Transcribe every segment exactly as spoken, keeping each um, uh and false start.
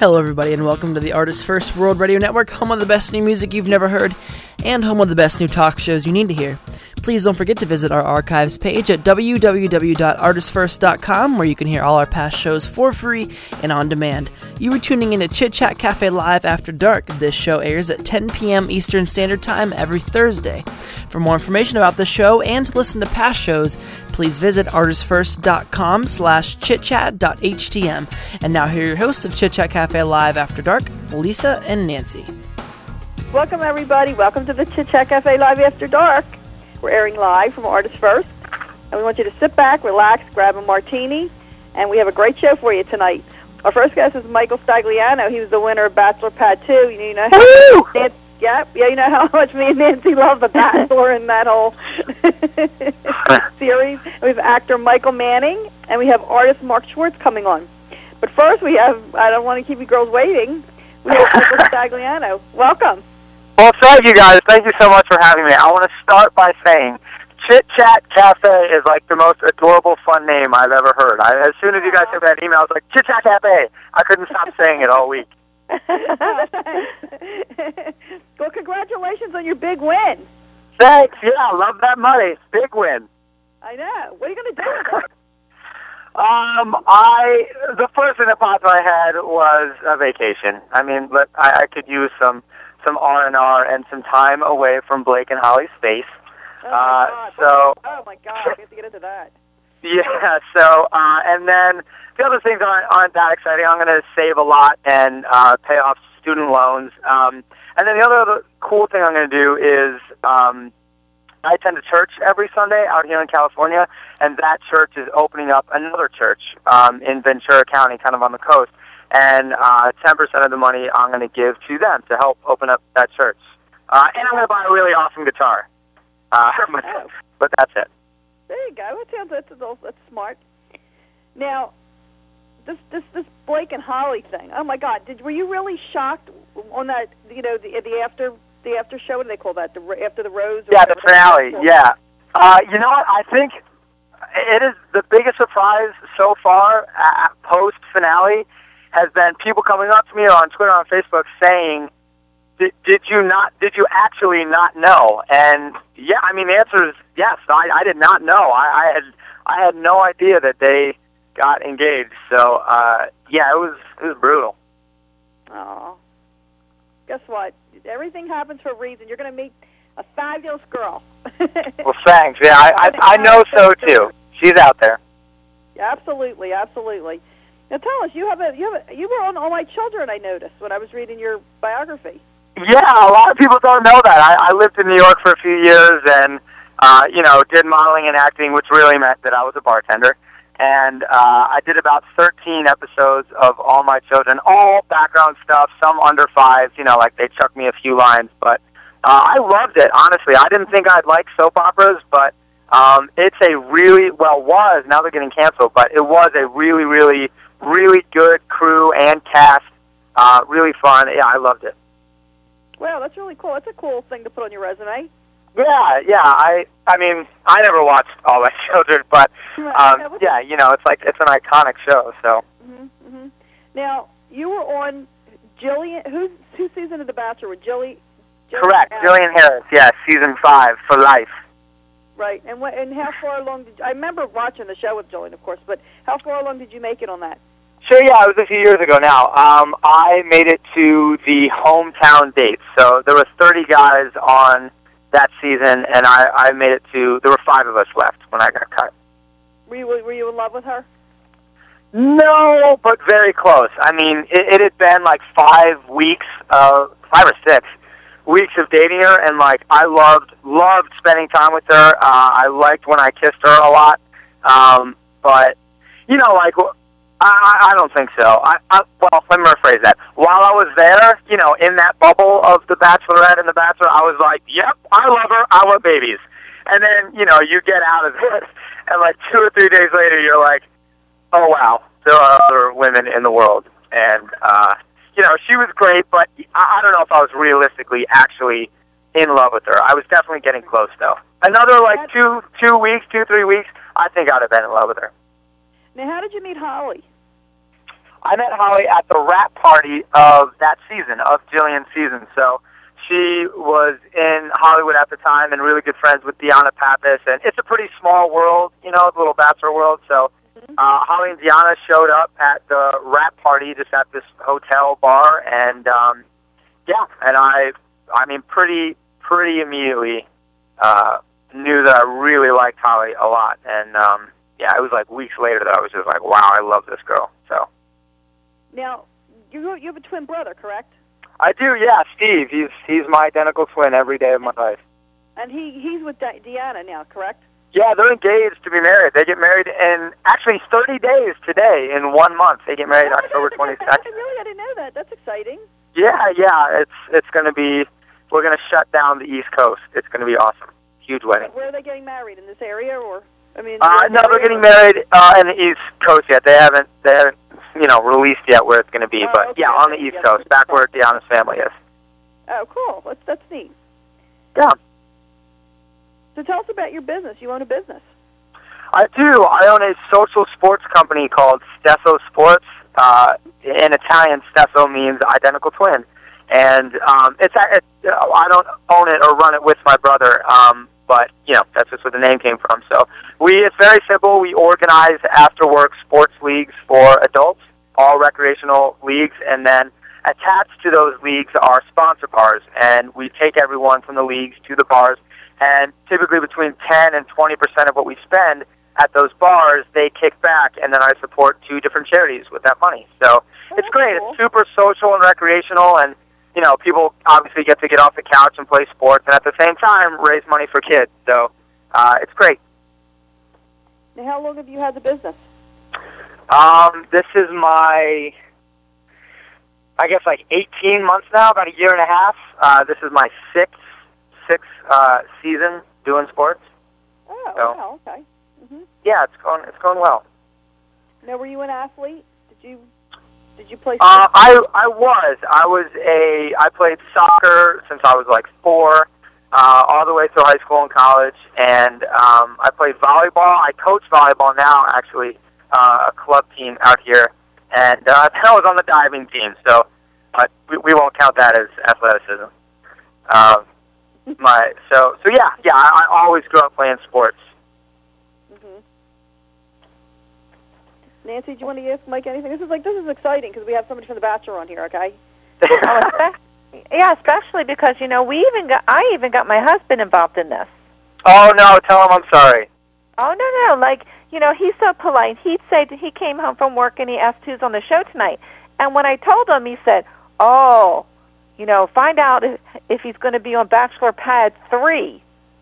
Hello everybody and welcome to the Artists First World Radio Network, home of the best new music you've never heard, and home of the best new talk shows you need to hear. Please don't forget to visit our archives page at w w w dot artist first dot com, where you can hear all our past shows for free and on demand. You are tuning in to Chit Chat Cafe Live After Dark. This show airs at ten p.m. Eastern Standard Time every Thursday. For more information about the show and to listen to past shows, please visit artist first dot com slash chitchat dot h t m. And now here are your hosts of Chit Chat Cafe Live After Dark, Lisa and Nancy. Welcome everybody. Welcome to the Chit Chat Cafe Live After Dark. We're airing live from Artists First, and we want you to sit back, relax, grab a martini, and we have a great show for you tonight. Our first guest is Michael Stagliano. He was the winner of Bachelor Pad two. You know, how Nancy, yeah, yeah, you know how much me and Nancy love The Bachelor and that whole series. And we have actor Michael Manning, and we have artist Mark Schwartz coming on. But first, we have, I don't want to keep you girls waiting, we have Michael Stagliano. Welcome. Well, thank you guys. Thank you so much for having me. I want to start by saying Chit Chat Cafe is like the most adorable, fun name I've ever heard. I, as soon as you guys sent that email, I was like, Chit Chat Cafe. I couldn't stop saying it all week. Well, congratulations on your big win. Thanks. Yeah, I love that money. Big win. I know. What are you going to do with it? Um, I, the first thing that popped in my head was a vacation. I mean, but I, I could use some... some R and R and some time away from Blake and Holly's face. Oh, my uh, God. so, oh, my God. I have to get into that. Yeah, so, uh, and then the other things aren't, aren't that exciting. I'm going to save a lot and uh, pay off student loans. Um, and then the other, other cool thing I'm going to do is um, I attend a church every Sunday out here in California, and that church is opening up another church um, in Ventura County, kind of on the coast. And uh, ten percent of the money I'm going to give to them to help open up that church. Uh, and I'm going to buy a really awesome guitar. Uh, but, oh. but that's it. There you go. That sounds, that's, that's smart. Now, this this this Blake and Holly thing. Oh my God! Did were you really shocked on that? You know, the the after the after show. What do they call that? The after the rose. Or yeah, the finale. Yeah. Uh, you know what? I think it is the biggest surprise so far. Uh, post finale has been people coming up to me on Twitter, on Facebook, saying, "Did, did you not? Did you actually not know?" And yeah, I mean, the answer is yes. I, I did not know. I, I had I had no idea that they got engaged. So uh, yeah, it was it was brutal. Oh, guess what? Everything happens for a reason. You're going to meet a fabulous girl. Well, thanks. Yeah, I I, I know so too. She's out there. Absolutely, absolutely. Now tell us, you have a you have a, you were on All My Children. I noticed when I was reading your biography. Yeah, a lot of people don't know that. I, I lived in New York for a few years, and uh, you know, did modeling and acting, which really meant that I was a bartender. And uh, I did about thirteen episodes of All My Children, all background stuff, some under five. You know, like they chucked me a few lines, but uh, I loved it. Honestly, I didn't think I'd like soap operas, but um, it's a really well was now they're getting canceled, but it was a really, really really good crew and cast, uh, really fun. Yeah, I loved it. Well, that's really cool. That's a cool thing to put on your resume. Yeah, yeah. I, I mean, I never watched All My Children, but um, yeah, you know, it's like it's an iconic show. So. Mm-hmm, mm-hmm. Now, you were on Jillian. Who's who season of The Bachelor? With Jilly. Jillian Correct, Harris. Jillian Harris. Yeah, season five for life. Right, and what, and how far along did you, I remember watching the show with Jillian, of course, but how far along did you make it on that? Sure, yeah, it was a few years ago now. Um, I made it to the hometown dates, so there were thirty guys on that season, and I, I made it to, there were five of us left when I got cut. Were you, were you in love with her? No, but very close. I mean, it, it had been like five weeks, uh, five or six weeks of dating her, and like I loved loved spending time with her. Uh, I liked when I kissed her a lot, um, but you know, like I, I don't think so. I, I well, let me rephrase that. While I was there, you know, in that bubble of the Bachelorette and the Bachelor, I was like, "Yep, I love her. I want babies." And then you know, you get out of it, and like two or three days later, you're like, "Oh wow, there are other women in the world," and uh, you know, she was great, but I don't know if I was realistically actually in love with her. I was definitely getting close, though. Another, like, two two weeks, two, three weeks, I think I'd have been in love with her. Now, how did you meet Holly? I met Holly at the wrap party of that season, of Jillian's season. So she was in Hollywood at the time and really good friends with Deanna Pappas. And it's a pretty small world, you know, the little Bachelor world. So uh, Holly and Deanna showed up at the wrap party just at this hotel bar. And, um, yeah, and I, I mean, pretty, pretty immediately uh, knew that I really liked Holly a lot. And, um, yeah, it was like weeks later that I was just like, wow, I love this girl. So. Now, you you have a twin brother, correct? I do, yeah. Steve, he's he's my identical twin every day of my life. And he he's with De- Deanna now, correct? Yeah, they're engaged to be married. They get married in actually thirty days today. In one month, they get married oh, October twenty-second. Really, I didn't know that. That's exciting. Yeah, yeah. It's it's going to be. We're going to shut down the East Coast. It's going to be awesome. Huge wedding. Where are they getting married? In this area, or I mean? Uh, no, they're getting married uh, in the East Coast yet. They haven't. They haven't. You know, released yet where it's going to be, oh, but okay. yeah, on the East Coast, back where Deanna's family is. Oh, cool. That's that's neat. Yeah. So tell us about your business. You own a business. I do. I own a social sports company called Stesso Sports. Uh, in Italian, Stesso means identical twin, and um, it's, it's I don't own it or run it with my brother. Um, But, you know, that's just where the name came from. So we, it's very simple. We organize after-work sports leagues for adults, all recreational leagues, and then attached to those leagues are sponsor bars. And we take everyone from the leagues to the bars, and typically between ten and twenty percent of what we spend at those bars, they kick back, and then I support two different charities with that money. So oh, it's great. Cool. It's super social and recreational, and you know, people obviously get to get off the couch and play sports, and at the same time, raise money for kids. So uh, it's great. Now, how long have you had the business? Um, this is my, I guess, like eighteen months now, about a year and a half. Uh, this is my sixth, sixth uh, season doing sports. Oh, so, wow, okay. Mm-hmm. Yeah, it's going, it's going well. Now, were you an athlete? Did you Did you play? Uh, I I was I was a I played soccer since I was like four, uh, all the way through high school and college, and um, I played volleyball. I coach volleyball now, actually, uh, a club team out here, and uh, I was on the diving team, so uh, we, we won't count that as athleticism. Um, my so so yeah yeah I, I always grew up playing sports. Nancy, do you want to ask Mike anything? This is like this is exciting because we have somebody from The Bachelor on here. Okay. oh, yeah, especially because you know we even got I even got my husband involved in this. Oh no! Tell him I'm sorry. Oh no no! Like you know he's so polite. He'd say that he came home from work and he asked who's on the show tonight. And when I told him, he said, "Oh, you know, find out if, if he's going to be on Bachelor Pad three."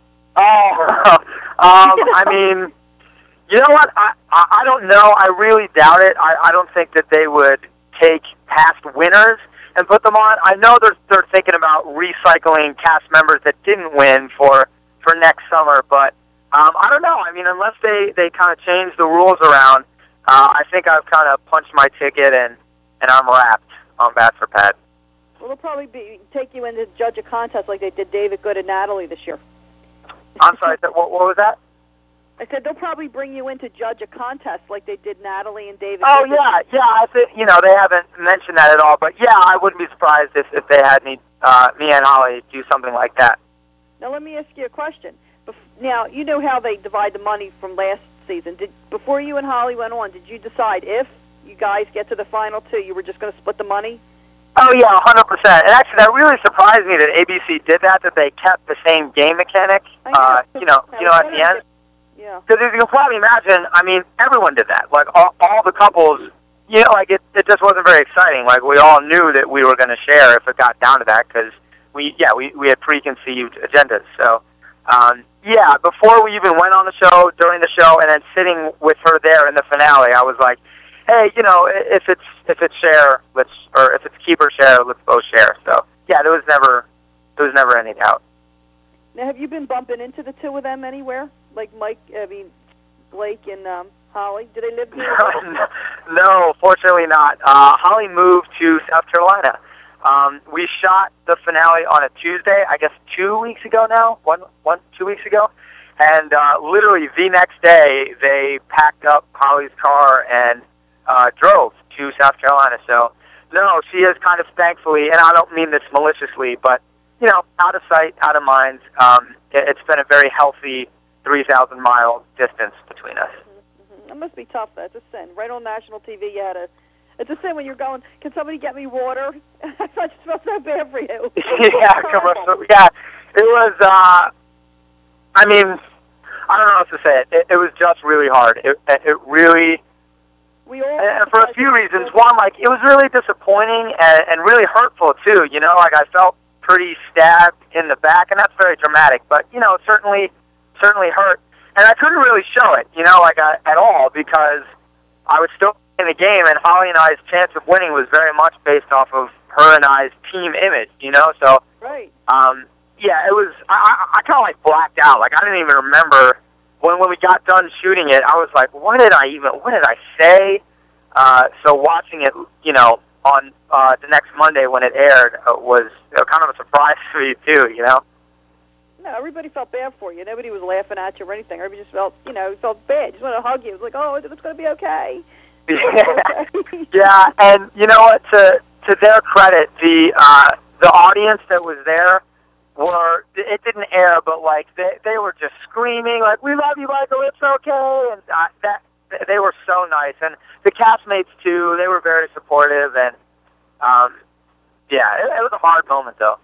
Oh, um, I mean. You know what? I, I I don't know. I really doubt it. I, I don't think that they would take past winners and put them on. I know they're they're thinking about recycling cast members that didn't win for for next summer, but um, I don't know. I mean, unless they, they kind of change the rules around, uh, I think I've kind of punched my ticket and, and I'm wrapped on Bachelor Pad. Well, they'll probably be take you in to judge a contest like they did David Good and Natalie this year. I'm sorry. What what was that? I said they'll probably bring you in to judge a contest like they did Natalie and David. Oh, David. yeah, yeah. I think, you know, they haven't mentioned that at all. But, yeah, I wouldn't be surprised if, if they had me, uh, me and Holly do something like that. Now, let me ask you a question. Bef- now, you know how they divide the money from last season. Did Before you and Holly went on, did you decide if you guys get to the final two, you were just going to split the money? Oh, yeah, one hundred percent. And actually, that really surprised me that A B C did that, that they kept the same game mechanic, I know. uh, you know, you know, at the end. Yeah. Because as you can probably imagine, I mean, everyone did that. Like, all, all the couples, you know, like, it, it just wasn't very exciting. Like, we all knew that we were going to share if it got down to that because, we, yeah, we, we had preconceived agendas. So, um, yeah, before we even went on the show, during the show, and then sitting with her there in the finale, I was like, hey, you know, if it's if it's share, let's, or if it's keep or share, let's both share. So, yeah, there was never, there was never any doubt. Now, have you been bumping into the two of them anywhere? Like Mike, I mean, Blake and um, Holly? Do they live here? No, fortunately not. Uh, Holly moved to South Carolina. Um, we shot the finale on a Tuesday, I guess two weeks ago now, one, one, two weeks ago. And uh, literally the next day, they packed up Holly's car and uh, drove to South Carolina. So, no, she is kind of thankfully, and I don't mean this maliciously, but, you know, out of sight, out of mind. Um, it, it's been a very healthy three thousand mile distance between us. Mm-hmm. It must be tough, though. It's a sin. Right on national T V, you had a... It's a sin when you're going, can somebody get me water? I just felt so bad for you. yeah, commercial. Yeah, it was, uh, I mean, I don't know how to say it. It, it was just really hard. It, it really... We all and for a few reasons. One, like, it was really disappointing and, and really hurtful, too. You know, like, I felt pretty stabbed in the back, and that's very dramatic. But, you know, it certainly, certainly hurt. And I couldn't really show it, you know, like, I, at all, because I was still in the game, and Holly and I's chance of winning was very much based off of her and I's team image, you know? So, right. um, yeah, it was, I, I, I kind of, like, blacked out. Like, I didn't even remember... When when we got done shooting it, I was like, what did I even, what did I say? Uh, so watching it, you know, on uh, the next Monday when it aired uh, was uh, kind of a surprise for me, too, you know? No, everybody felt bad for you. Nobody was laughing at you or anything. Everybody just felt, you know, felt bad. Just wanted to hug you. It was like, oh, it's going to be okay. Yeah. yeah, and you know what? To to their credit, the uh, the audience that was there, were, it didn't air, but, like, they, they were just screaming, like, we love you, Michael, it's okay, and uh, that, they were so nice, and the castmates, too, they were very supportive, and, um, yeah, it, it was a hard moment, though.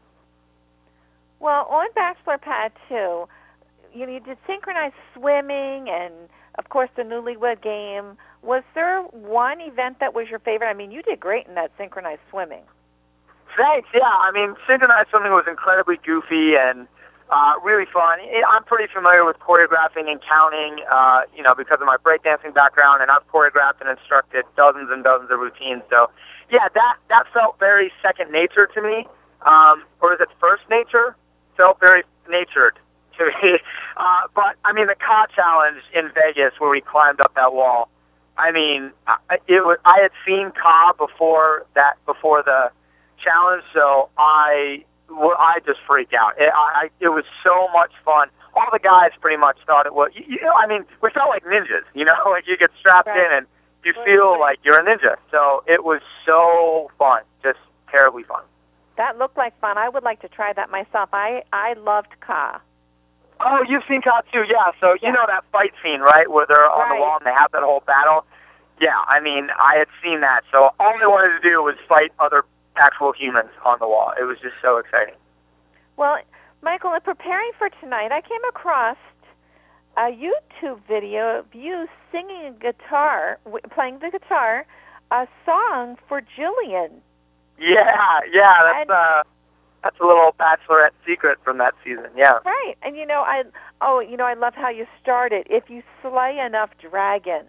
Well, on Bachelor Pad, too, you know, you did synchronized swimming and, of course, the Newlywed Game. Was there one event that was your favorite? I mean, you did great in that synchronized swimming. Thanks, yeah. I mean, synchronized swimming was incredibly goofy and uh, really fun. It, I'm pretty familiar with choreographing and counting, uh, you know, because of my breakdancing background, and I've choreographed and instructed dozens and dozens of routines. So, yeah, that, that felt very second nature to me. Um, or is it first nature? Felt very natured to me. Uh, but, I mean, the Ka Challenge in Vegas where we climbed up that wall, I mean, it was, I had seen Ka before that, before the challenge, so I, well, I just freaked out. It, I, it was so much fun. All the guys pretty much thought it was, you, you know, I mean, we felt like ninjas, you know, like you get strapped right. in and you feel right. like you're a ninja. So it was so fun, just terribly fun. That looked like fun. I would like to try that myself. I, I loved Ka. Oh, you've seen Ka too, yeah. So you yeah. know that fight scene, right, where they're on right. the wall and they have that whole battle? Yeah, I mean, I had seen that, so all I wanted to do was fight other actual humans on the wall. It was just so exciting. Well, Michael, in preparing for tonight, I came across a YouTube video of you singing a guitar, playing the guitar, a song for Jillian. Yeah, yeah, that's and, uh, that's a little bachelorette secret from that season. Yeah. Right, and you know, I oh, you know, I love how you started. If you slay enough dragons.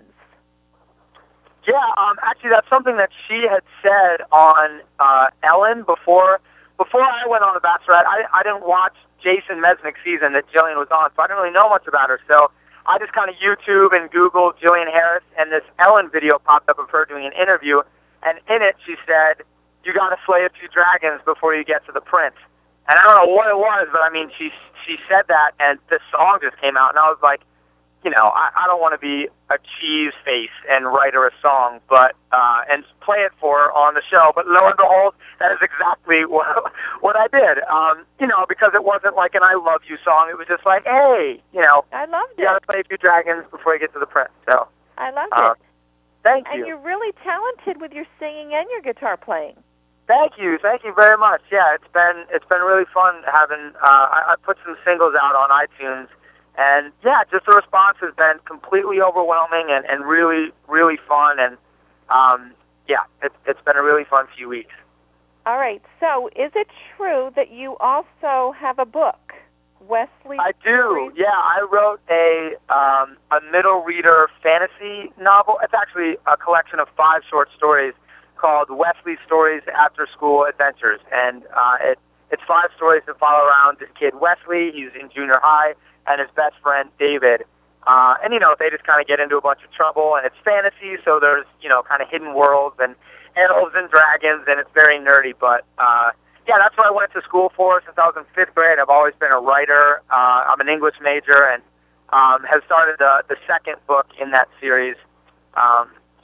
Yeah, um, actually, that's something that she had said on uh, Ellen before. Before I went on The Bachelorette, I, I didn't watch Jason Mesnick's season that Jillian was on, so I didn't really know much about her. So I just kind of YouTube and Googled Jillian Harris, and this Ellen video popped up of her doing an interview, and in it she said, "You got to slay a few dragons before you get to the prince." And I don't know what it was, but I mean, she she said that, and this song just came out, and I was like, you know, I, I don't want to be a cheese face and write her a song, but uh, and play it for her on the show. But lo and behold, that is exactly what what I did. Um, you know, because it wasn't like an "I love you" song. It was just like, hey, you know, I loved it. You got to play a few dragons before you get to the prince. So I loved uh, it. Thank and you. And you're really talented with your singing and your guitar playing. Thank you, thank you very much. Yeah, it's been it's been really fun having. Uh, I, I put some singles out on iTunes. And, yeah, just the response has been completely overwhelming and, and really, really fun. And, um, yeah, it, it's been a really fun few weeks. All right. So is it true that you also have a book, Wesley? I do. Yeah, I wrote a um, a middle reader fantasy novel. It's actually a collection of five short stories called Wesley Stories After School Adventures. And uh, it, it's five stories that follow around this kid, Wesley. He's in junior high. And his best friend, David. Uh, and, you know, they just kind of get into a bunch of trouble, and it's fantasy, so there's, you know, kind of hidden worlds and elves and dragons, and it's very nerdy. But, uh, yeah, that's what I went to school for since I was in fifth grade. I've always been a writer. Uh, I'm an English major and um, have started the, the second book in that series. Um,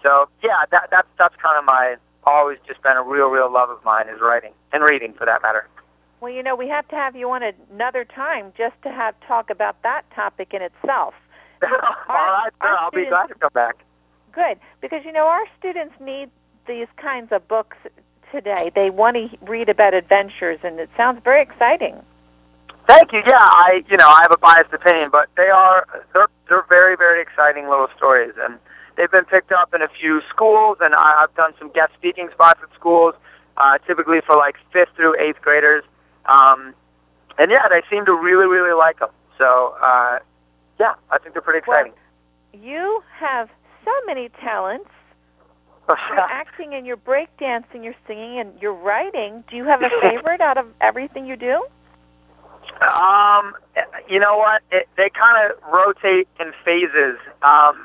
So yeah, that that's that's kind of my always just been a real real love of mine is writing and reading for that matter. Well, you know, we have to have you on another time just to have talk about that topic in itself. All right, sure, I'll be glad to come back. Good, because, you know, our students need these kinds of books today. They want to read about adventures, and it sounds very exciting. Thank you. Yeah, I, you know, I have a biased opinion, but they are, they're, they're very, very exciting little stories, and they've been picked up in a few schools, and I've done some guest speaking spots at schools, uh, typically for like fifth through eighth graders. Um, and yeah, they seem to really, really like them. So, uh, yeah, I think they're pretty exciting. Well, you have so many talents. Your acting and your breakdancing, your singing and your writing. Do you have a favorite out of everything you do? Um, you know what? It, they kind of rotate in phases. Um,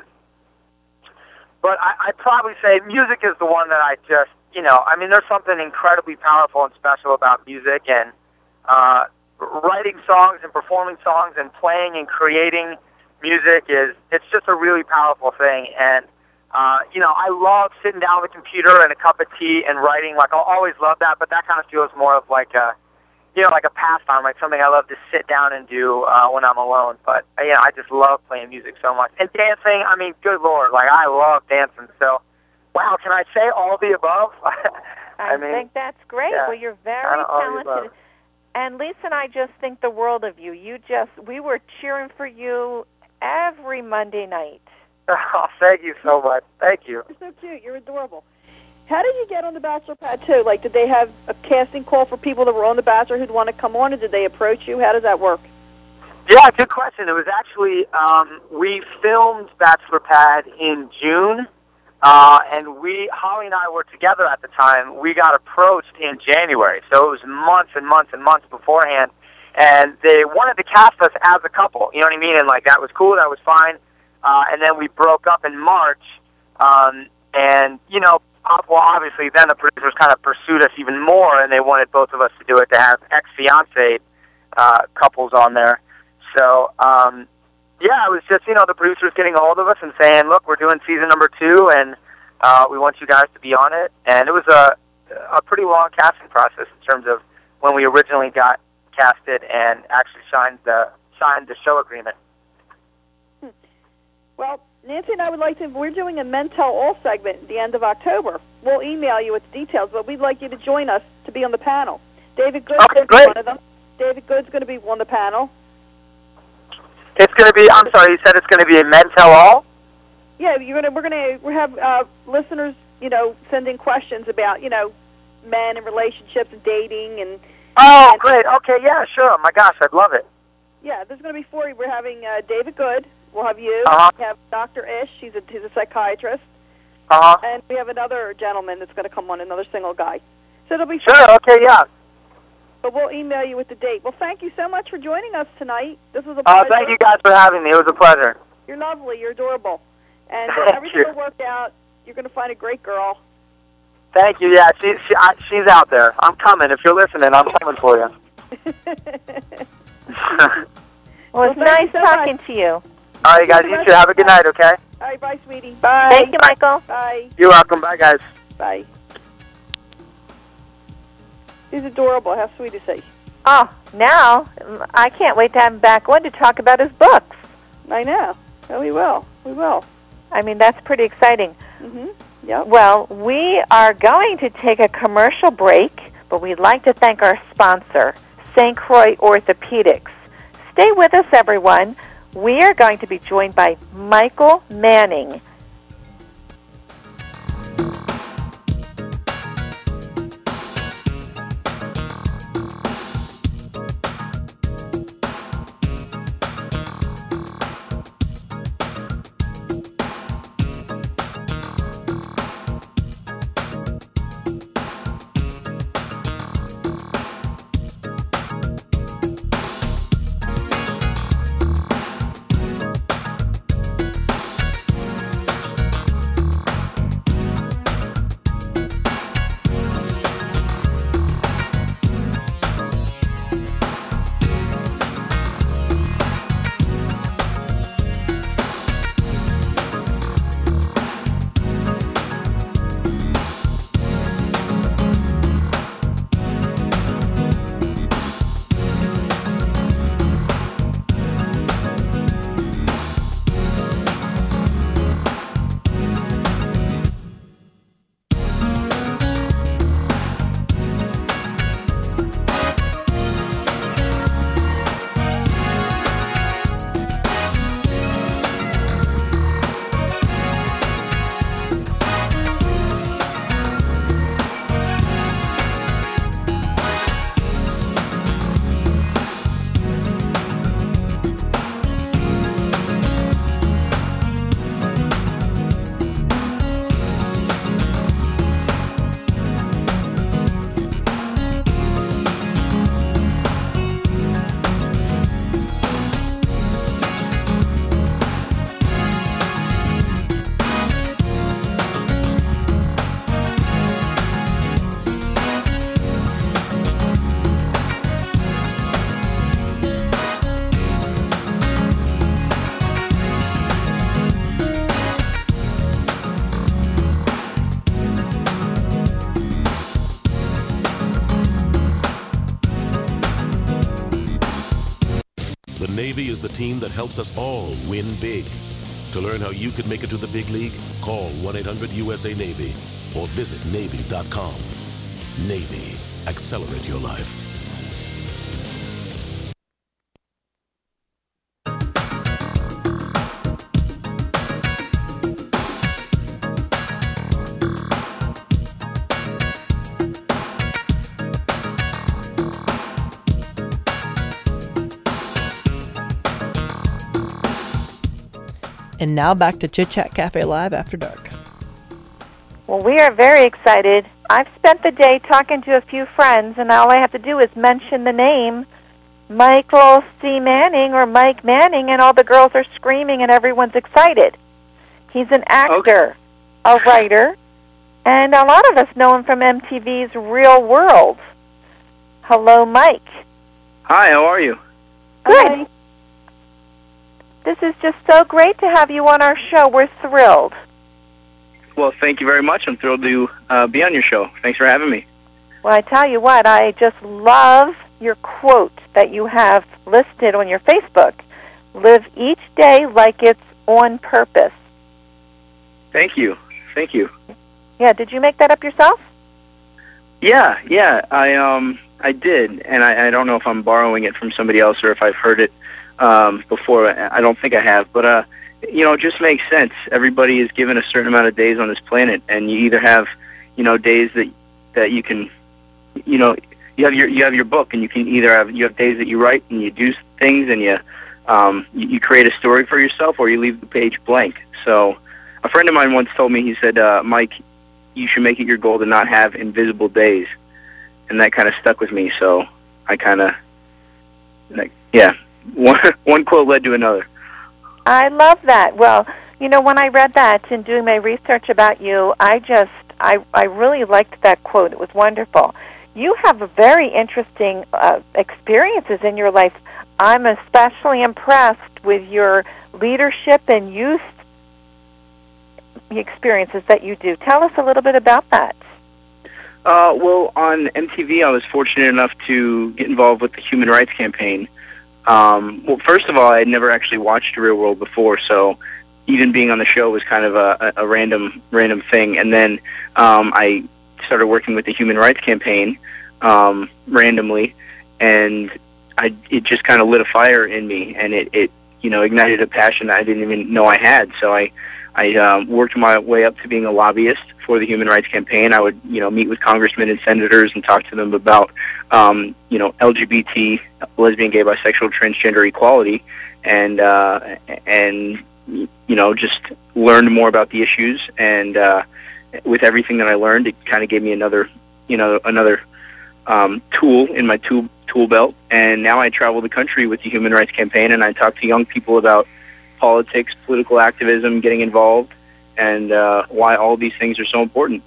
but I, I'd probably say music is the one that I just, you know, I mean, there's something incredibly powerful and special about music, and uh, writing songs and performing songs and playing and creating music is, it's just a really powerful thing. And, uh, you know, I love sitting down with a computer and a cup of tea and writing. Like, I'll always love that, but that kind of feels more of like a, you know, like a pastime, like something I love to sit down and do uh, when I'm alone. But, uh, you know, I just love playing music so much. And dancing, I mean, good Lord, like, I love dancing. So, wow, can I say all the above? I, I mean, think that's great. yeah, well, you're very talented. The And Lisa and I just think the world of you. You just, we were cheering for you every Monday night. Oh, thank you so much. Thank you. You're so cute. You're adorable. How did you get on The Bachelor Pad too? Like, did they have a casting call for people that were on The Bachelor who'd want to come on, or did they approach you? How does that work? Yeah, good question. It was actually, um, we filmed Bachelor Pad in June, uh, and we, Holly and I were together at the time. We got approached in January, so it was months and months and months beforehand, and they wanted to cast us as a couple, you know what I mean? And, like, that was cool, that was fine, uh, and then we broke up in March, um, and, you know, well, obviously, then the producers kind of pursued us even more, and they wanted both of us to do it, to have ex-fiancé uh, couples on there. So, um, yeah, it was just, you know, the producers getting a hold of us and saying, look, we're doing season number two, and uh, we want you guys to be on it. And it was a, a pretty long casting process in terms of when we originally got casted and actually signed the, signed the show agreement. Hmm. Well, Nancy and I would like to, we're doing a Men Tell All segment at the end of October. We'll email you with details, but we'd like you to join us to be on the panel. David Good's okay, going to be one of them. David Good's going to be on the panel. It's going to be, I'm sorry, you said it's going to be a Men Tell All? Yeah, you're gonna, we're going to have uh, listeners, you know, send in questions about, you know, men and relationships and dating. and. Oh, and, great. Okay, yeah, sure. My gosh, I'd love it. Yeah, there's going to be four. We're having uh, David Good. We'll have you. Uh-huh. We have Doctor Ish. He's a, he's a psychiatrist. Uh-huh. And we have another gentleman that's going to come on, another single guy. So it'll be Sure, fun. okay, yeah. But we'll email you with the date. Well, thank you so much for joining us tonight. This was a Uh, pleasure. thank you guys for having me. It was a pleasure. You're lovely. You're adorable. And uh, Thank everything you. will work out. You're going to find a great girl. Thank you, yeah. She, she, I, she's out there. I'm coming. If you're listening, I'm coming for you. Well, it's Well, thank nice you so talking much. to you. All right, guys, you too. Have a good night, okay? All right, bye, sweetie. Bye. Thank you, Michael. Bye. You're welcome. Bye, guys. Bye. He's adorable. How sweet is he? Oh, now I can't wait to have him back on to talk about his books. I know. Oh, we will. We will. I mean, that's pretty exciting. Mm-hmm. Yep. Well, we are going to take a commercial break, but we'd like to thank our sponsor, Saint Croix Orthopedics. Stay with us, everyone. We are going to be joined by Michael Manning. Navy is the team that helps us all win big. To learn how you could make it to the big league, call one eight hundred U S A Navy or visit Navy dot com. Navy, accelerate your life. And now back to Chit Chat Cafe Live After Dark. Well, we are very excited. I've spent the day talking to a few friends, and all I have to do is mention the name Michael C. Manning or Mike Manning, and all the girls are screaming and everyone's excited. He's an actor, okay. a writer, and a lot of us know him from M T V's Real World. Hello, Mike. Hi, how are you? Good. Hi. This is just so great to have you on our show. We're thrilled. Well, thank you very much. I'm thrilled to uh, be on your show. Thanks for having me. Well, I tell you what, I just love your quote that you have listed on your Facebook. Live each day like it's on purpose. Thank you. Thank you. Yeah, did you make that up yourself? Yeah, yeah, I um I did, and I, I don't know if I'm borrowing it from somebody else or if I've heard it um, before. I don't think I have, but uh, you know, it just makes sense. Everybody is given a certain amount of days on this planet, and you either have, you know, days that that you can, you know, you have your you have your book, and you can either have you have days that you write and you do things and you um you, you create a story for yourself, or you leave the page blank. So, a friend of mine once told me, he said, uh, Mike, you should make it your goal to not have invisible days. And that kind of stuck with me, so I kind of, like, yeah, one, one quote led to another. I love that. Well, you know, when I read that and doing my research about you, I just, I, I really liked that quote. It was wonderful. You have a very interesting uh, experiences in your life. I'm especially impressed with your leadership and youth experiences that you do. Tell us a little bit about that. Uh, well, on M T V, I was fortunate enough to get involved with the Human Rights Campaign. Um, well, first of all, I had never actually watched Real World before, so even being on the show was kind of a, a random random thing. And then um, I started working with the Human Rights Campaign um, randomly, and I, it just kind of lit a fire in me, and it, it you know ignited a passion that I didn't even know I had. So I I um, worked my way up to being a lobbyist for the Human Rights Campaign. I would, you know, meet with congressmen and senators and talk to them about, um, you know, L G B T, lesbian, gay, bisexual, transgender equality, and uh, and you know, just learned more about the issues. And uh, with everything that I learned, it kind of gave me another, you know, another um, tool in my tool tool belt. And now I travel the country with the Human Rights Campaign, and I talk to young people about politics, political activism, getting involved, and uh, why all these things are so important.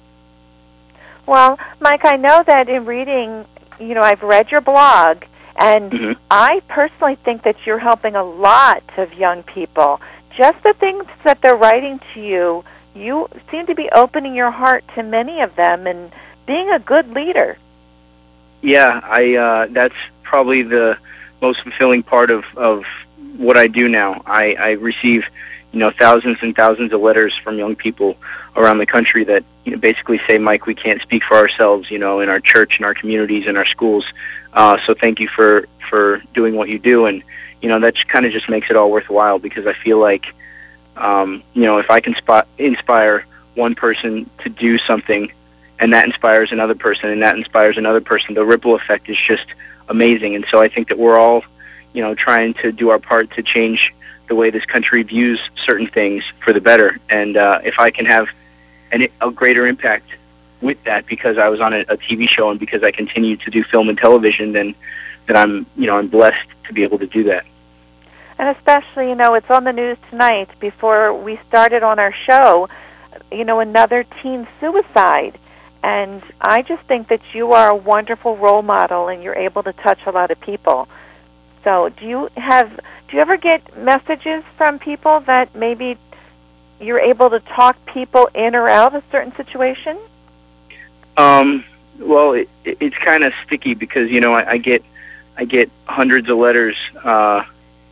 Well, Mike, I know that in reading, you know, I've read your blog, and mm-hmm. I personally think that you're helping a lot of young people. Just the things that they're writing to you, you seem to be opening your heart to many of them and being a good leader. Yeah, I. Uh, that's probably the most fulfilling part of, of what I do now. I, I receive, you know, thousands and thousands of letters from young people around the country that, you know, basically say, Mike, we can't speak for ourselves, you know, in our church, in our communities, in our schools. Uh, so thank you for, for doing what you do. And, you know, that kind of just makes it all worthwhile, because I feel like, um, you know, if I can spot, inspire one person to do something, and that inspires another person, and that inspires another person, the ripple effect is just amazing. And so I think that we're all, you know, trying to do our part to change the way this country views certain things for the better. And uh, if I can have an, a greater impact with that, because I was on a, a T V show and because I continue to do film and television, then then I'm, you know, I'm blessed to be able to do that. And especially, you know, it's on the news tonight. Before we started on our show, you know, another teen suicide. And I just think that you are a wonderful role model, and you're able to touch a lot of people. So do you have, do you ever get messages from people that maybe you're able to talk people in or out of a certain situation? Um, well, it, it's kind of sticky because, you know, I, I get I get hundreds of letters uh,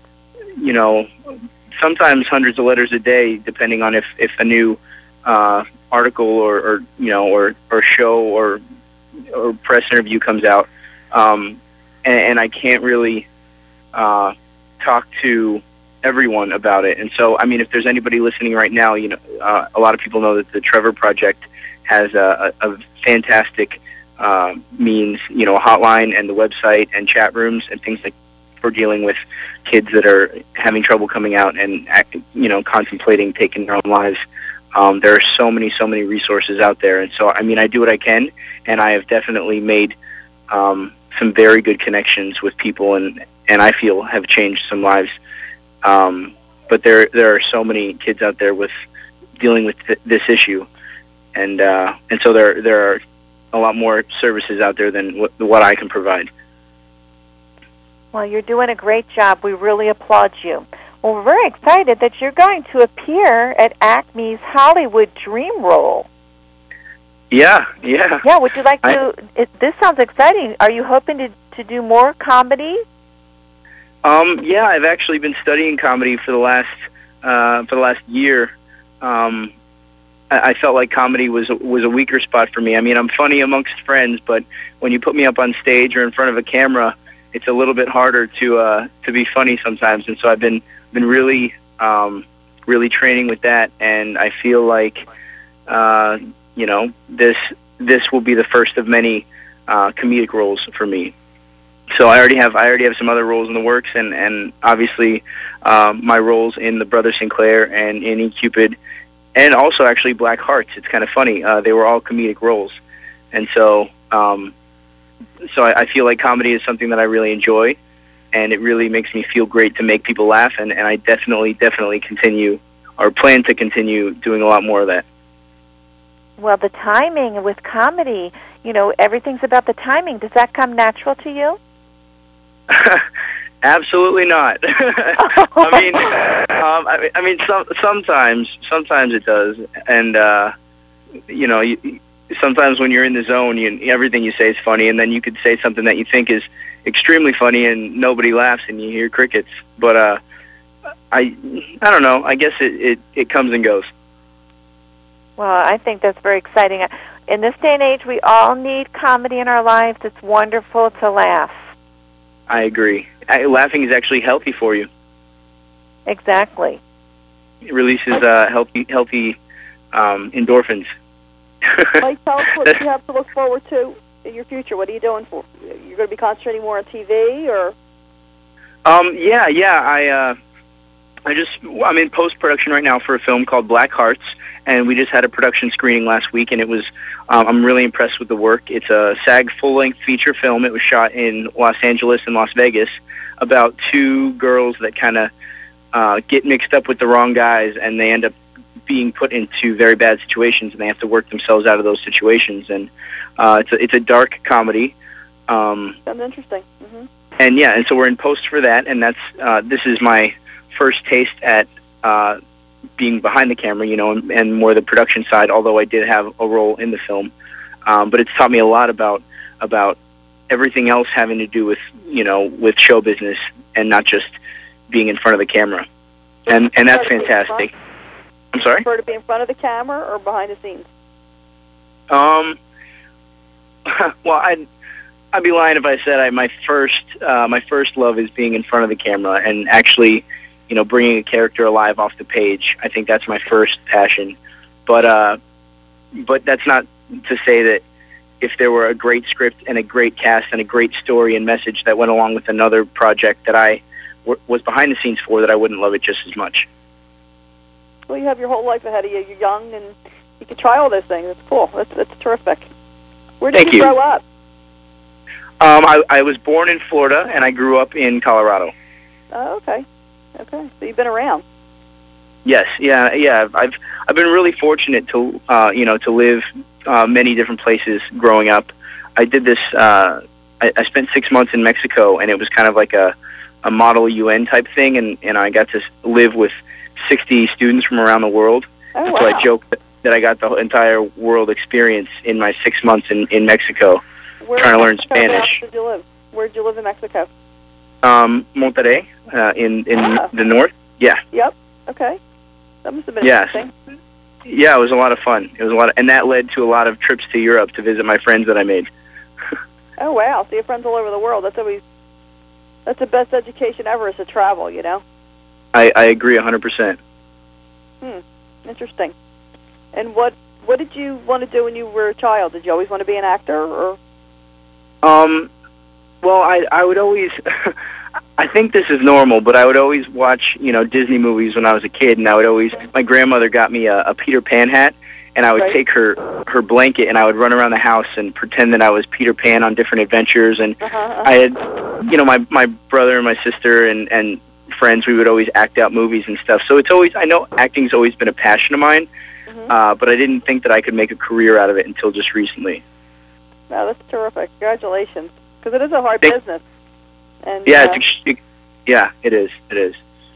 you know, sometimes hundreds of letters a day, depending on if, if a new uh, article or, or, you know, or, or show or, or press interview comes out. Um, and, and I can't really uh, talk to everyone about it. And so, I mean, if there's anybody listening right now, you know, uh, a lot of people know that the Trevor Project has a, a, a fantastic uh, means, you know, a hotline and the website and chat rooms and things like for dealing with kids that are having trouble coming out and, you know, contemplating taking their own lives. Um, there are so many, so many resources out there. And so, I mean, I do what I can, and I have definitely made um, some very good connections with people, and, and I feel have changed some lives. Um, but there there are so many kids out there with dealing with th- this issue, and uh, and so there there are a lot more services out there than what, what I can provide. Well, you're doing a great job. We really applaud you. Well, we're very excited that you're going to appear at Acme's Hollywood Dream Role. Yeah, yeah. Yeah, would you like to, I, it, this sounds exciting. Are you hoping to, to do more comedy? Um, yeah, I've actually been studying comedy for the last, uh, for the last year. Um, I, I felt like comedy was, was a weaker spot for me. I mean, I'm funny amongst friends, but when you put me up on stage or in front of a camera, it's a little bit harder to, uh, to be funny sometimes. And so I've been, been really, um, really training with that. And I feel like, uh, you know, this, this will be the first of many, uh, comedic roles for me. So I already have I already have some other roles in the works, and and obviously um, my roles in The Brother Sinclair and in E-Cupid, and also actually Black Hearts. It's kind of funny; uh, they were all comedic roles, and so um, so I, I feel like comedy is something that I really enjoy, and it really makes me feel great to make people laugh, and, and I definitely definitely continue or plan to continue doing a lot more of that. Well, the timing with comedy, you know, everything's about the timing. Does that come natural to you? Absolutely not. I mean, um, I mean, I mean, some, sometimes, sometimes it does, and uh, you know, you, sometimes when you're in the zone, you, everything you say is funny, and then you could say something that you think is extremely funny, and nobody laughs, and you hear crickets. But uh, I, I don't know. I guess it, it, it comes and goes. Well, I think that's very exciting. In this day and age, we all need comedy in our lives. It's wonderful to laugh. I agree. I, laughing is actually healthy for you. Exactly. It releases uh, healthy, healthy um, endorphins. Mike, tell us what you have to look forward to in your future. What are you doing for? You're going to be concentrating more on T V, or? Um. Yeah. Yeah. I. Uh, I just. I'm in post production right now for a film called Black Hearts, and we just had a production screening last week, and it was. Um, I'm really impressed with the work. It's a SAG full-length feature film. It was shot in Los Angeles and Las Vegas about two girls that kind of uh, get mixed up with the wrong guys, and they end up being put into very bad situations, and they have to work themselves out of those situations. And uh, it's a, it's a dark comedy. Um, Sounds interesting. Mm-hmm. And yeah, and so we're in post for that, and that's uh, this is my first taste at uh, being behind the camera, you know, and, and more the production side, although I did have a role in the film. Um, but it's taught me a lot about about everything else having to do with, you know, with show business and not just being in front of the camama. And and that's fantastic. I'm sorry? Prefer to be in front of the camera or behind the scenes? Um, well, I'd, I'd be lying if I said I, my first uh, my first love is being in front of the camera and actually, you know, bringing a character alive off the page. I think that's my first passion. But uh, but that's not to say that if there were a great script and a great cast and a great story and message that went along with another project that I w- was behind the scenes for, that I wouldn't love it just as much. Well, you have your whole life ahead of you. You're young, and you can try all those things. It's cool. That's, that's terrific. Where did Thank you you. grow up? Um, I, I was born in Florida, and I grew up in Colorado. Oh, okay. Okay, so you've been around. Yes, yeah, yeah. I've I've been really fortunate to uh, you know to live uh, many different places growing up. I did this. Uh, I, I spent six months in Mexico, and it was kind of like a, a model U N type thing, and, and I got to live with sixty students from around the world. Oh, so wow. I joke that, that I got the entire world experience in my six months in, in Mexico, Where trying to learn Mexico Spanish. Where did you live? Where did you live in Mexico? um, Monterrey uh, in in Ah. the north. Yeah. Yep. Okay. That must have been Yes. interesting. Yeah, it was a lot of fun. It was a lot, of, and that led to a lot of trips to Europe to visit my friends that I made. Oh wow! So you have friends all over the world. That's always that's the best education ever is to travel. You know. I, I agree a hundred percent. Hmm. Interesting. And what what did you want to do when you were a child? Did you always want to be an actor, or? Um, well, I I would always. I think this is normal, but I would always watch, you know, Disney movies when I was a kid, and I would always. My grandmother got me a, a Peter Pan hat, and I would Right. take her her blanket, and I would run around the house and pretend that I was Peter Pan on different adventures. And Uh-huh, uh-huh. I had, you know, my my brother and my sister and and friends. We would always act out movies and stuff. So it's always. I know acting's always been a passion of mine, Mhm. uh, but I didn't think that I could make a career out of it until just recently. No, that's terrific. Congratulations, because it is a hard Thank- business. And Yeah, uh, it's ex- it, yeah, it is. It is.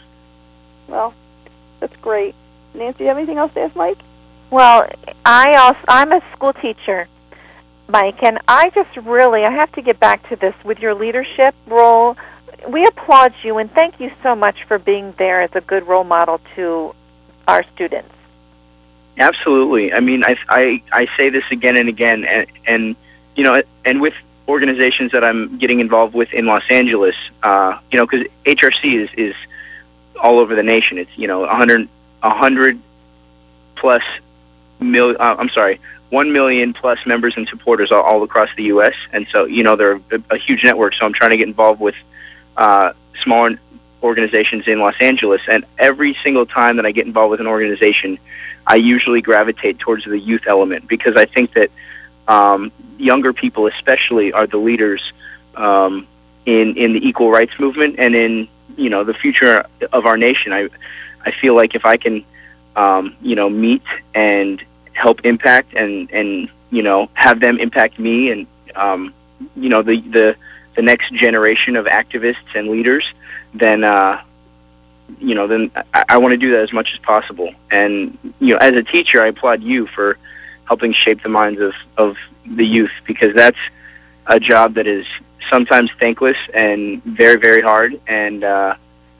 well, that's great. Nancy, you have anything else to ask Mike? Well, I also, I'm a school teacher, Mike, and I just really, I have to get back to this with your leadership role. We applaud you, and thank you so much for being there as a good role model to our students. Absolutely. I mean, I, I, I say this again and again, and, and you know, and with organizations that I'm getting involved with in Los Angeles, uh, you know, because H R C is, is all over the nation. It's, you know, one hundred, one hundred plus mil, uh, I'm sorry, one million plus members and supporters all, all across the U S And so, you know, they're a, a huge network. So I'm trying to get involved with uh, smaller organizations in Los Angeles. And every single time that I get involved with an organization, I usually gravitate towards the youth element, because I think that um, younger people especially are the leaders um, in, in the equal rights movement and in, you know, the future of our nation. I, I feel like if I can, um, you know, meet and help impact and, and, you know, have them impact me and, um, you know, the, the, the next generation of activists and leaders, then, uh, you know, then I, I want to do that as much as possible. And, you know, as a teacher, I applaud you for helping shape the minds of, of the youth, because that's a job that is sometimes thankless and very, very hard. And, uh,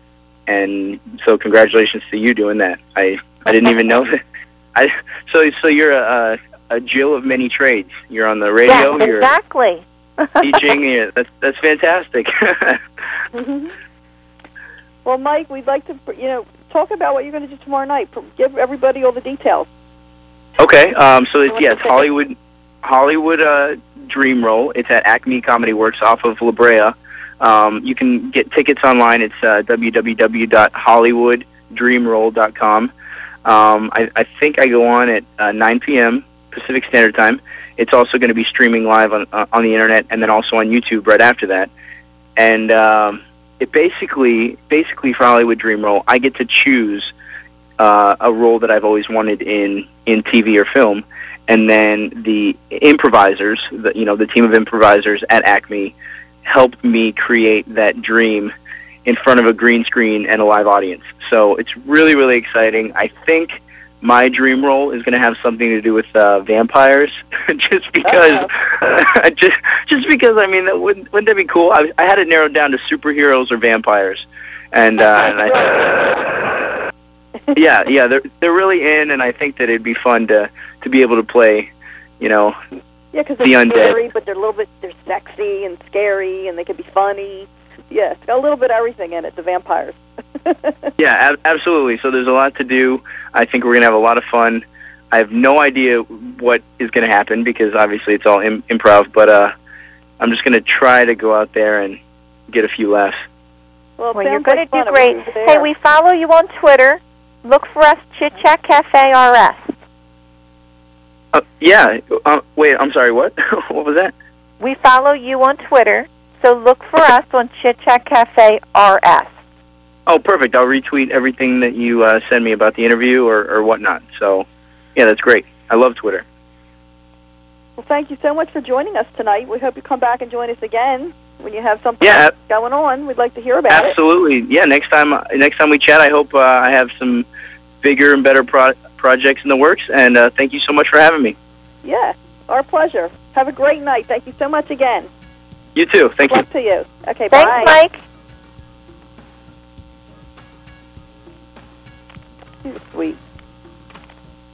and so congratulations to you doing that. I, I didn't even know that. I, so, so you're a, a, a Jill of many trades. You're on the radio. Yes, you're exactly. teaching. Yeah, that's, that's fantastic. Mhm. Well, Mike, we'd like to, you know, talk about what you're going to do tomorrow night. Give everybody all the details. Okay, um, so it's, What's yeah, the it's ticket? Hollywood, Hollywood uh, Dream Roll. It's at Acme Comedy Works off of La Brea. Um, you can get tickets online. It's uh, w w w dot hollywood dream roll dot com. Um, I, I think I go on at uh, nine p.m. Pacific Standard Time. It's also going to be streaming live on uh, on the internet and then also on YouTube right after that. And um, it basically, basically for Hollywood Dream Roll, I get to choose uh, a role that I've always wanted in, in T V or film, and then the improvisers, the, you know, the team of improvisers at Acme, help me create that dream in front of a green screen and a live audience. So it's really, really exciting. I think my dream role is going to have something to do with uh, vampires, just because, just just because. I mean, that wouldn't wouldn't that be cool? I, I had it narrowed down to superheroes or vampires, and, uh, and I, yeah, yeah, they're they're really in, and I think that it'd be fun to to be able to play, you know. Yeah, because The they're undead. scary, but they're a little bit, they're sexy and scary, and they can be funny. Yeah, it's got a little bit of everything in it, the vampires. Yeah, ab- absolutely. So there's a lot to do. I think we're going to have a lot of fun. I have no idea what is going to happen because obviously it's all Im- improv, but uh, I'm just going to try to go out there and get a few laughs. Well, it Well, you're sounds going like to do fun. great. It was there. Hey, we follow you on Twitter. Look for us, Chit Chat Cafe R S. Uh, yeah. Uh, wait, I'm sorry, what? What was that? We follow you on Twitter, so look for us on Chit Chat Cafe R S. Oh, perfect. I'll retweet everything that you uh, send me about the interview or, or whatnot. So, yeah, that's great. I love Twitter. Well, thank you so much for joining us tonight. We hope you come back and join us again when you have something Yeah, else going on. We'd like to hear about Absolutely. Yeah, next time next time we chat, I hope uh, I have some bigger and better pro- projects in the works. And uh, thank you so much for having me. it. Yeah, our pleasure. Have a great night. Thank you so much again. You too. Thank Good you. luck to you. Okay, Thanks, bye. Mike.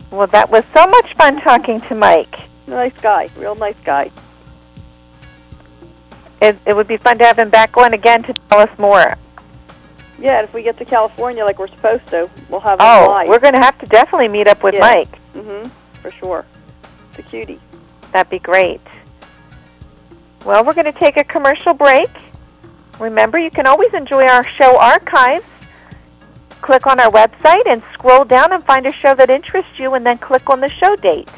Well, that was so much fun talking to Mike. Nice guy, real nice guy. It, it would be fun to have him back on again to tell us more. Yeah, and if we get to California like we're supposed to, we'll have him Oh, live. we're going to have to definitely meet up with Yeah. Mike. Mm-hmm, for sure. It's a cutie. That'd be great. Well, we're going to take a commercial break. Remember, you can always enjoy our show archives. Click on our website and scroll down and find a show that interests you, and then click on the show date.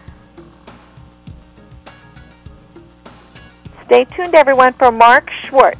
Stay tuned, everyone, for Mark Schwartz.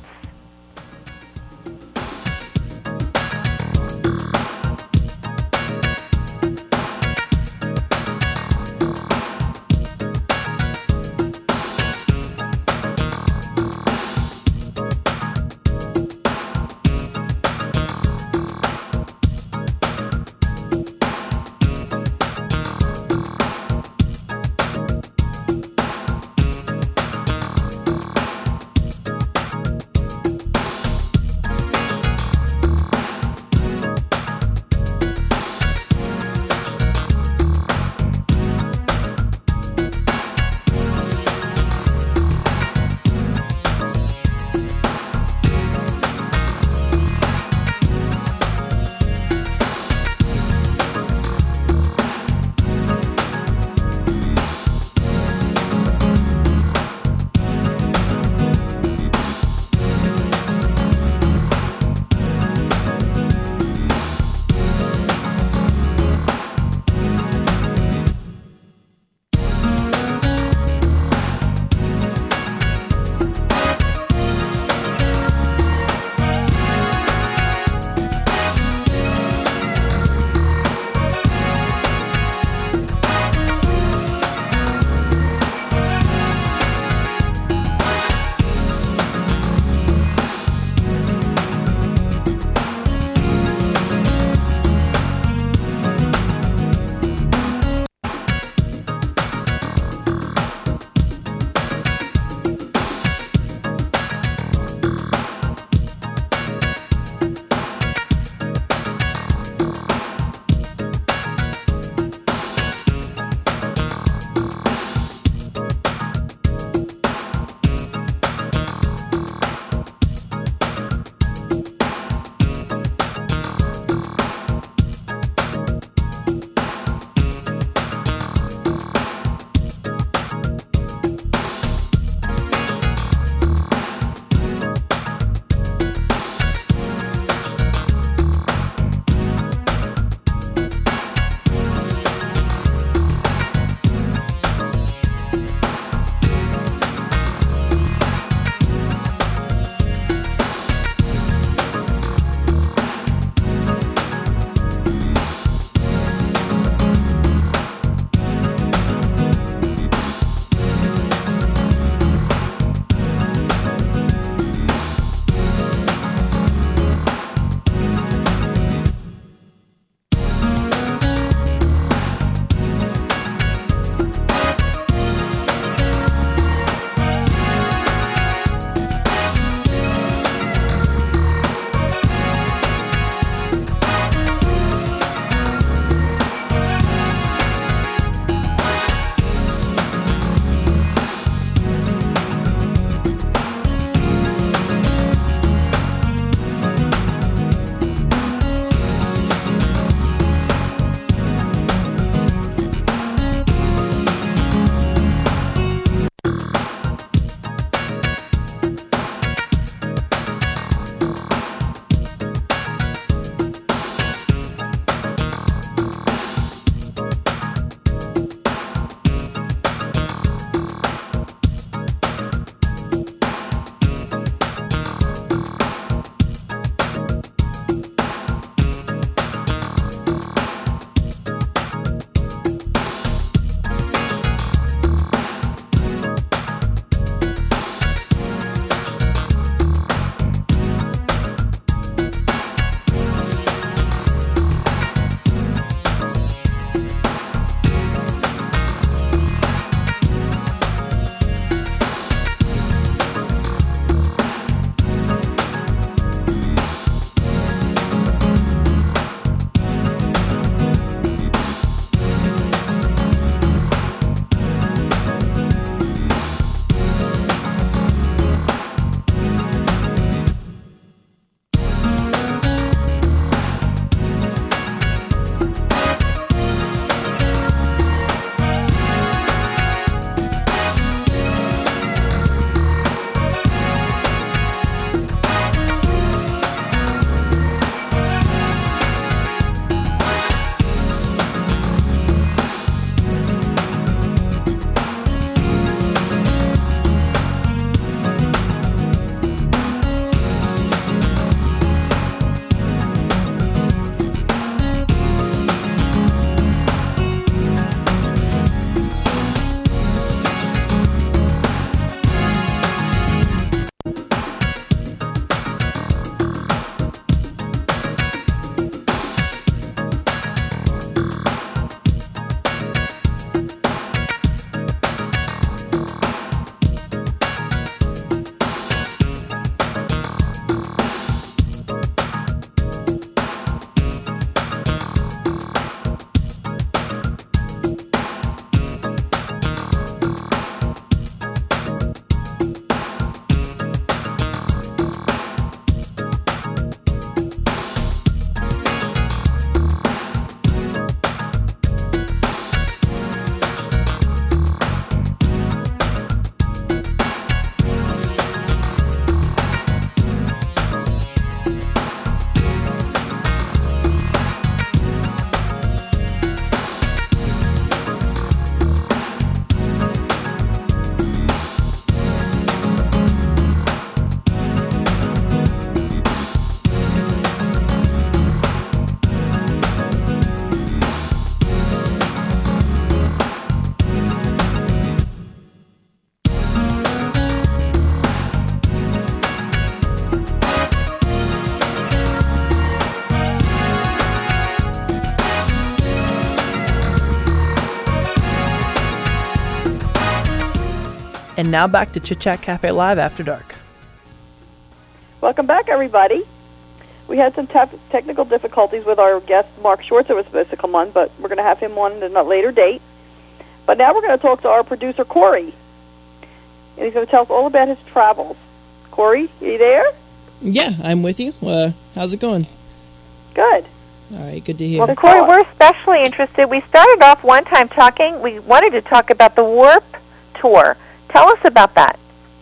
And now back to Chit Chat Cafe Live After Dark. Welcome back, everybody. We had some tough technical difficulties with our guest, Mark Schwartz, that was supposed to come on, but we're going to have him on at a later date. But now we're going to talk to our producer, Corey. And he's going to tell us all about his travels. Corey, are you there? Yeah, I'm with you. Uh, how's it going? Good. All right, good to hear. Well, Corey, we're especially interested. We started off one time talking, we wanted to talk about the Warp Tour. Tell us about that.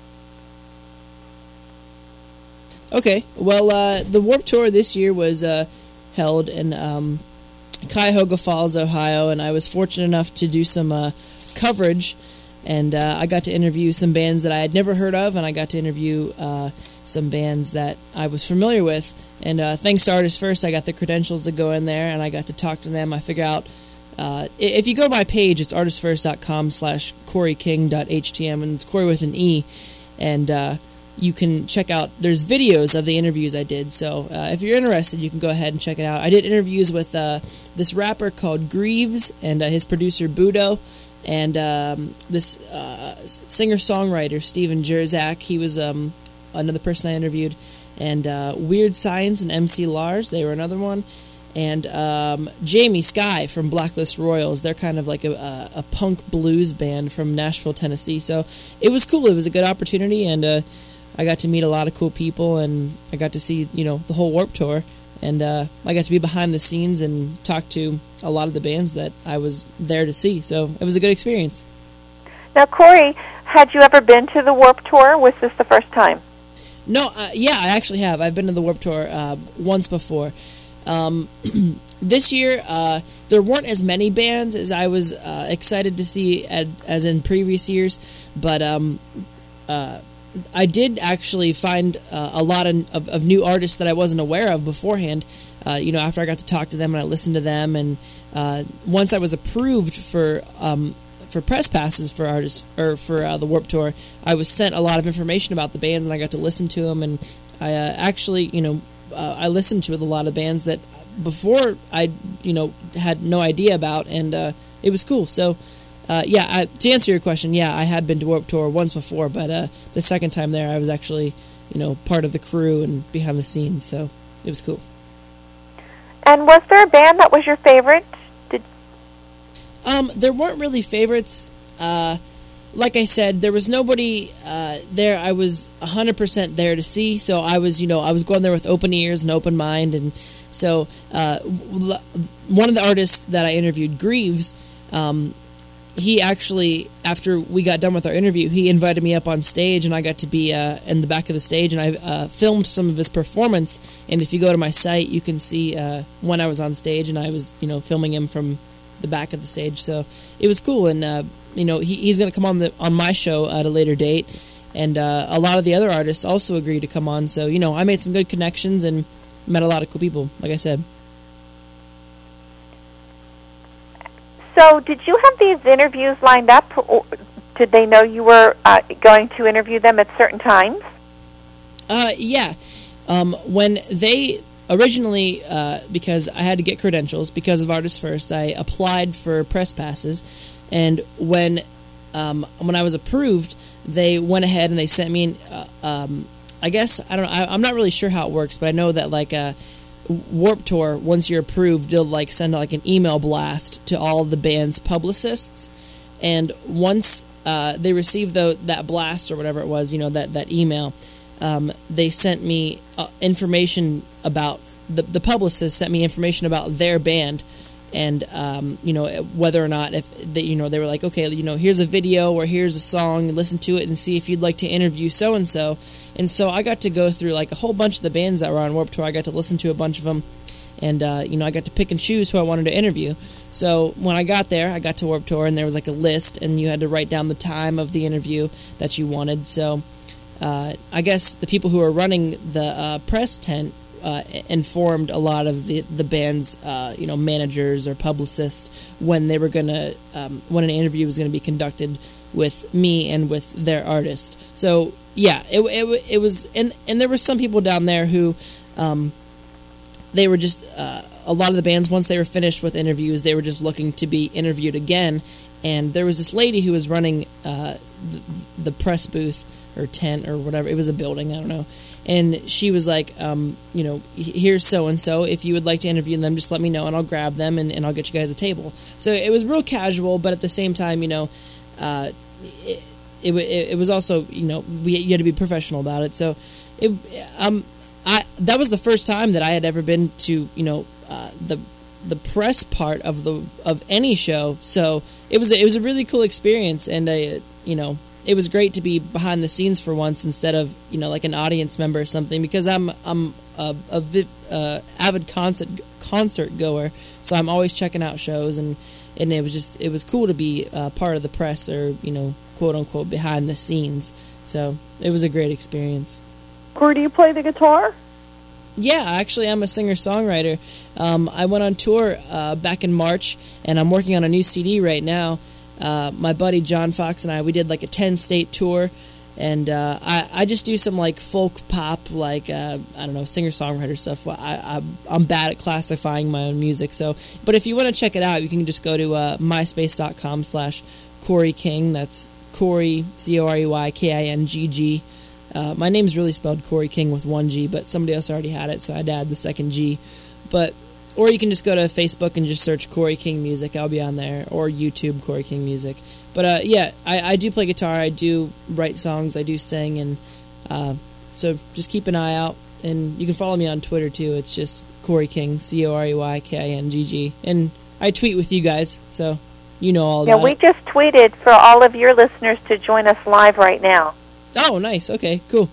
Okay, well, uh, the Warp Tour this year was uh, held in um, Cuyahoga Falls, Ohio, and I was fortunate enough to do some uh, coverage, and uh, I got to interview some bands that I had never heard of, and I got to interview uh, some bands that I was familiar with, and uh, thanks to Artists First, I got the credentials to go in there, and I got to talk to them. I figure out, uh, if you go to my page, it's artistfirst.com slash coreyking.htm, and it's Corey with an E, and uh, you can check out, there's videos of the interviews I did, so uh, if you're interested, you can go ahead and check it out. I did interviews with uh, this rapper called Greaves, and uh, his producer Budo, and um, this uh, singer-songwriter Steven Jerzak. He was um, another person I interviewed, and uh, Weird Science and M C Lars, they were another one, and um, Jamie Sky from Blacklist Royals. They're kind of like a, a, a punk blues band from Nashville, Tennessee, so it was cool. It was a good opportunity, and uh, I got to meet a lot of cool people, and I got to see, you know, the whole Warped Tour, and uh, I got to be behind the scenes and talk to a lot of the bands that I was there to see, so it was a good experience. Now, Corey, had you ever been to the Warped Tour? Was this the first time? No, uh, yeah, I actually have. I've been to the Warped Tour uh, once before. Um, this year, uh, there weren't as many bands as I was uh, excited to see at, as in previous years, but um, uh, I did actually find uh, a lot of, of, of new artists that I wasn't aware of beforehand. Uh, you know, after I got to talk to them and I listened to them, and uh, once I was approved for um, for press passes for artists or for uh, the Warped Tour, I was sent a lot of information about the bands, and I got to listen to them. And I uh, actually, you know, uh, I listened to a lot of bands that before I, you know, had no idea about, and uh, it was cool. So. Uh, yeah, I, to answer your question, yeah, I had been to Warped Tour once before, but uh, the second time there, I was actually, you know, part of the crew and behind the scenes, so it was cool. And was there a band that was your favorite? Did Um, there weren't really favorites. Uh, like I said, there was nobody uh, there I was one hundred percent there to see, so I was, you know, I was going there with open ears and open mind, and so uh, one of the artists that I interviewed, Greaves, um, he actually, after we got done with our interview, he invited me up on stage, and I got to be uh, in the back of the stage, and I uh, filmed some of his performance. And if you go to my site, you can see uh, when I was on stage, and I was, you know, filming him from the back of the stage. So it was cool, and uh, you know, he, he's going to come on the on my show at a later date, and uh, a lot of the other artists also agreed to come on. So you know, I made some good connections and met a lot of cool people, like I said. So did you have these interviews lined up, or did they know you were uh, going to interview them at certain times? Uh, yeah. Um, when they originally, uh, because I had to get credentials because of Artists First, I applied for press passes, and when um, when I was approved, they went ahead and they sent me, uh, um, I guess, I don't know, I, I'm not really sure how it works, but I know that, like, uh, Warped Tour, once you're approved, they'll like send like an email blast to all the band's publicists, and once uh, they received the, that blast or whatever it was, you know, that that email, um, they sent me uh, information about the the publicist sent me information about their band, and um, you know, whether or not if they, you know, they were like, okay, you know, here's a video or here's a song, listen to it and see if you'd like to interview so and so. And so I got to go through like a whole bunch of the bands that were on Warped Tour. I got to listen to a bunch of them, and uh, you know, I got to pick and choose who I wanted to interview. So when I got there, I got to Warped Tour, and there was like a list, and you had to write down the time of the interview that you wanted. So uh, I guess the people who were running the uh, press tent uh, informed a lot of the the band's uh, you know, managers or publicists when they were gonna um, when an interview was gonna be conducted with me and with their artist. So yeah, it it, it was, and and there were some people down there who um, they were just, uh, a lot of the bands, once they were finished with interviews, they were just looking to be interviewed again. And there was this lady who was running uh, the, the press booth or tent or whatever. It was a building, I don't know. And she was like, um, you know, here's so-and-so. If you would like to interview them, just let me know, and I'll grab them, and, and I'll get you guys a table. So it was real casual, but at the same time, you know, uh, it, it, it was also, you know, we, you had to be professional about it. So it, um, I that was the first time that I had ever been to, you know, uh, the the press part of the of any show. So it was a, it was a really cool experience, and I, you know, it was great to be behind the scenes for once instead of, you know, like an audience member or something, because I'm I'm a, a uh, avid concert concert goer, so I'm always checking out shows, and and it was just it was cool to be uh, part of the press, or, you know, quote unquote behind the scenes. So it was a great experience. Corey, do you play the guitar? Yeah, actually, I'm a singer-songwriter. Um, I went on tour uh, back in March, and I'm working on a new C D right now. Uh, my buddy John Fox and I, we did like a ten-state tour, and uh, I, I just do some like folk pop, like, uh, I don't know, singer-songwriter stuff. I, I, I'm bad at classifying my own music, so, but if you want to check it out, you can just go to uh, myspace.com slash Corey King. That's Corey, C O R E Y K I N G G. Uh, my name's really spelled Corey King with one G, but somebody else already had it, so I had to add the second G. But, or you can just go to Facebook and just search Corey King Music. I'll be on there. Or YouTube, Corey King Music. But, uh, yeah, I, I do play guitar. I do write songs. I do sing. And uh, so just keep an eye out. And you can follow me on Twitter, too. It's just Corey King, C O R E Y K I N G G. And I tweet with you guys, so you know all yeah, about it. Yeah, we just tweeted for all of your listeners to join us live right now. Oh, nice. Okay, cool.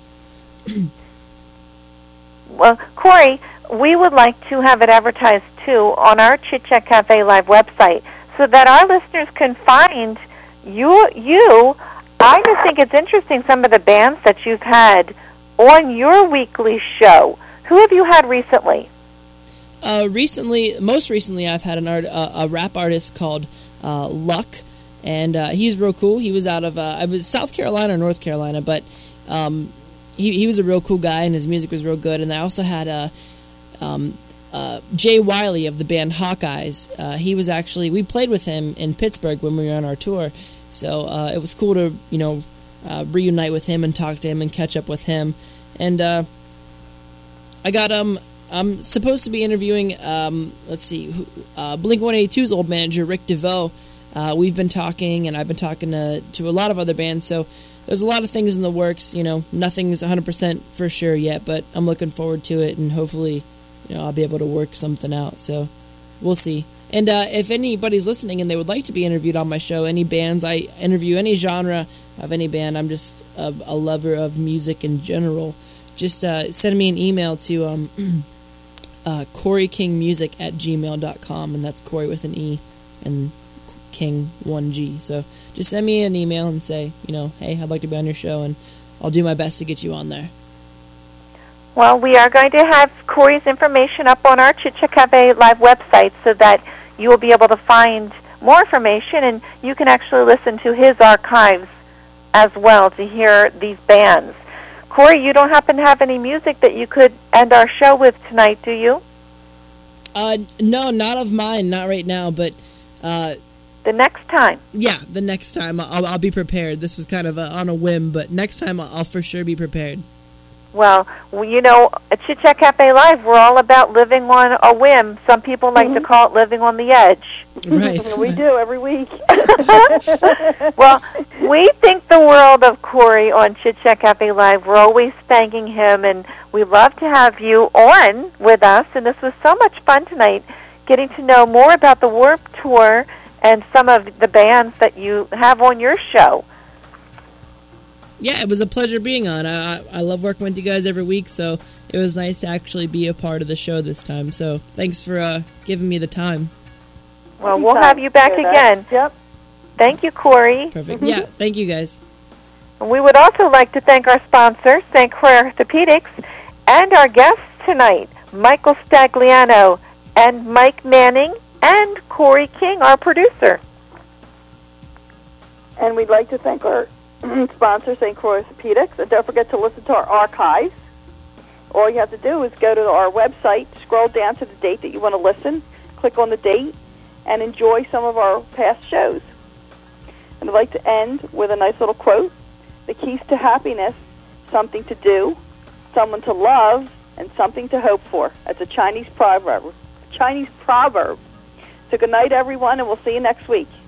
Well, Corey, we would like to have it advertised, too, on our Chit Chat Cafe Live website so that our listeners can find you. you. I just think it's interesting, some of the bands that you've had on your weekly show. Who have you had recently? Uh, recently, most recently, I've had an art, uh, a rap artist called uh, Luck. And uh, he's real cool. He was out of uh, I was South Carolina or North Carolina, but um, he he was a real cool guy, and his music was real good. And I also had uh, um, uh, Jay Wiley of the band Hawkeyes. Uh, he was actually we played with him in Pittsburgh when we were on our tour, so uh, it was cool to you know uh, reunite with him and talk to him and catch up with him. And uh, I got um I'm supposed to be interviewing um let's see who, uh, Blink one eighty-two's old manager Rick DeVoe. Uh, we've been talking, and I've been talking to, to a lot of other bands, so there's a lot of things in the works. You know, nothing's one hundred percent for sure yet, but I'm looking forward to it, and hopefully, you know, I'll be able to work something out, so we'll see. And uh, if anybody's listening and they would like to be interviewed on my show, any bands, I interview any genre of any band. I'm just a, a lover of music in general. Just uh, send me an email to um, uh, Corey King Music at gmail dot com, and that's Corey with an E, and King one G. So just send me an email and say, you know, hey, I'd like to be on your show, and I'll do my best to get you on there. Well, we are going to have Corey's information up on our Chit Chat Cafe Live website so that you will be able to find more information, and you can actually listen to his archives as well to hear these bands. Corey, you don't happen to have any music that you could end our show with tonight, do you? Uh, no, not of mine, not right now, but uh, the next time. Yeah, the next time I'll, I'll be prepared. This was kind of a, on a whim, but next time I'll, I'll for sure be prepared. Well, you know, at Chit Chat Cafe Live, we're all about living on a whim. Some people like mm-hmm. to call it living on the edge. Right. We do every week. Well, we think the world of Corey on Chit Chat Cafe Live. We're always thanking him, and we love to have you on with us. And this was so much fun tonight, getting to know more about the Warped Tour and some of the bands that you have on your show. Yeah, it was a pleasure being on. I, I love working with you guys every week, so it was nice to actually be a part of the show this time. So thanks for uh, giving me the time. Well, we'll have you back again. Yep. Thank you, Corey. Perfect. Mm-hmm. Yeah, thank you guys. And we would also like to thank our sponsor, Saint Clair Orthopedics, and our guests tonight, Michael Stagliano and Mike Manning, and Corey King, our producer. And we'd like to thank our sponsor, Saint Clair Orthopedics. And don't forget to listen to our archives. all you have to do is go to our website, scroll down to the date that you want to listen, click on the date, and enjoy some of our past shows. And I'd like to end with a nice little quote. The keys to happiness, something to do, someone to love, and something to hope for. That's a Chinese proverb. Chinese proverb. So good night, everyone, and we'll see you next week.